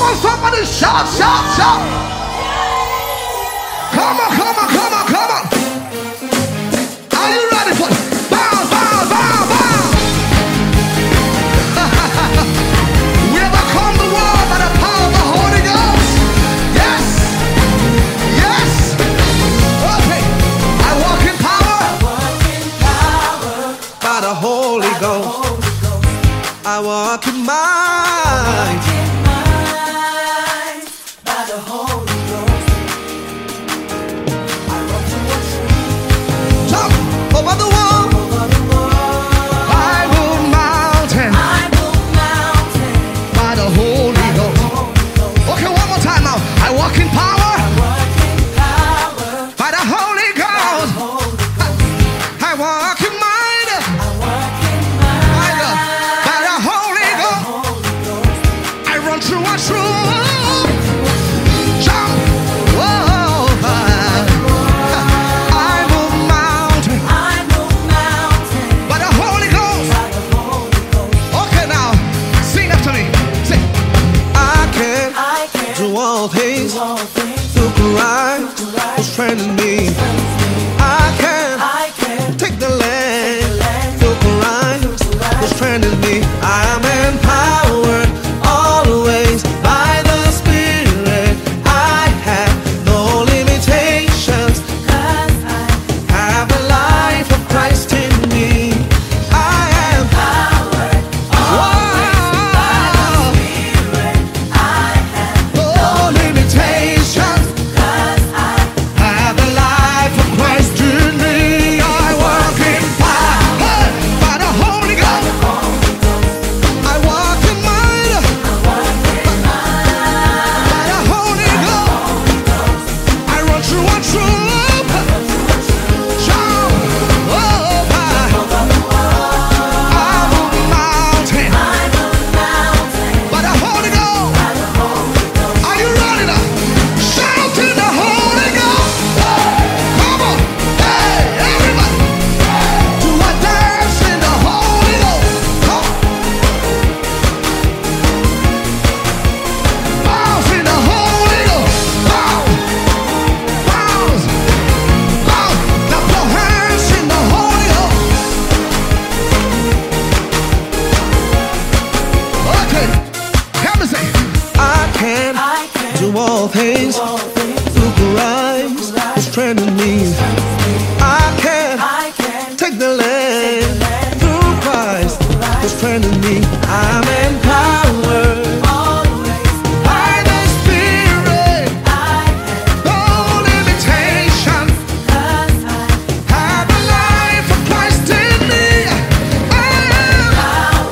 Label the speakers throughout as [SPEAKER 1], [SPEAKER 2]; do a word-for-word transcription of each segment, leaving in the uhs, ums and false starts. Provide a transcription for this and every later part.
[SPEAKER 1] on, somebody shout, shout, shout. Come on, come on, come on, come on. Are you ready for it? Bow, bow, bow, bow. We overcome the world by the power of the Holy Ghost. Yes, yes. Okay. I walk in power by the Holy Ghost. I walk in might by the Holy Ghost. I walk in truth. Jump over the wall. I will mountain. I will mountain by the Holy Ghost. Okay, one more time now. I walk in power. I walk in power by the Holy Ghost. I walk in might. I walk in might by the Holy Ghost. I run through and through. Jump. Whoa. I move mountain. I move mountain by the Holy Ghost. Okay, now sing after me. Sing. I can, I can do all things through Christ who strengthens me. I can, I can take the land through Christ who strengthens me. I am empowered always by the Spirit. I have no limitations, 'cause I have the life of Christ in me. I am empowered always by the Spirit. I have no limitations, 'cause I have the life of Christ in me. I walk in power by the Holy Ghost. I walk in might by the Holy Ghost. I run through and through. Jump over. I move mountain by the Holy Ghost. Are you ready now? Shout in the Holy Ghost. Come on. Hey, everybody. Do a dance in the Holy Ghost. Come on. Bounce in the Holy Ghost. Bounce. Bounce. Bounce. Now put hands in the Holy Ghost. Okay. Help me say. I can, do all things through Christ who strengthens me. I can, take the land through Christ who strengthens me. I'm empowered by the Spirit. No limitation. Have a life of Christ in me. I am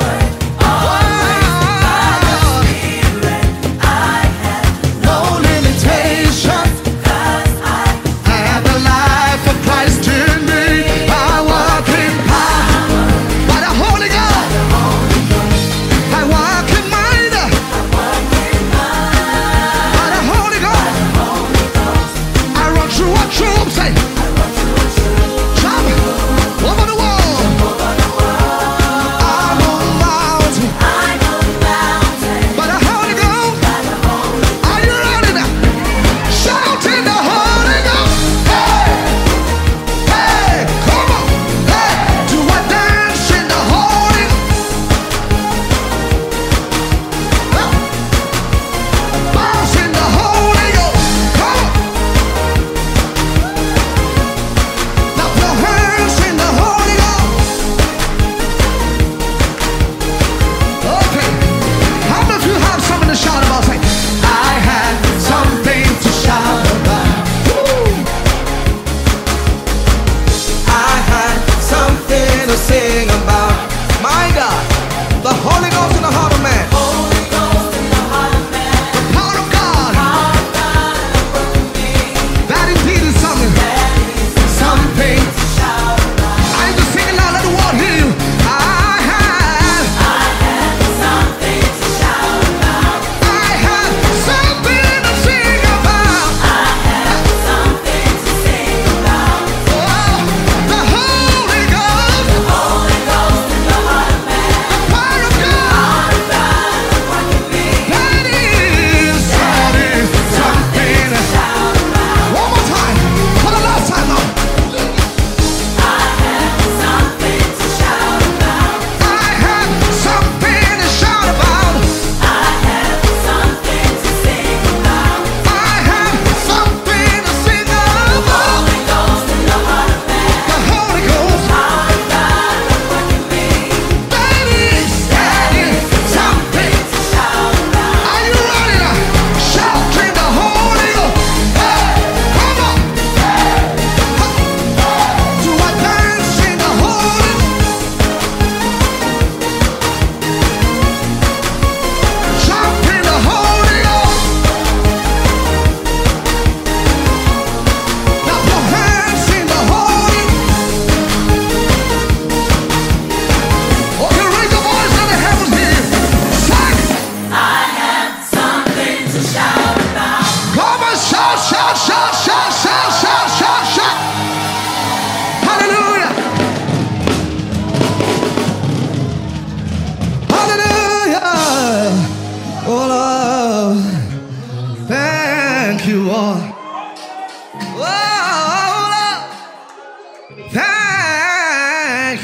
[SPEAKER 1] no limitation. Have a life of Christ in me. I walk in power by the Holy Ghost. I walk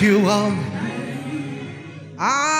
[SPEAKER 1] you are. I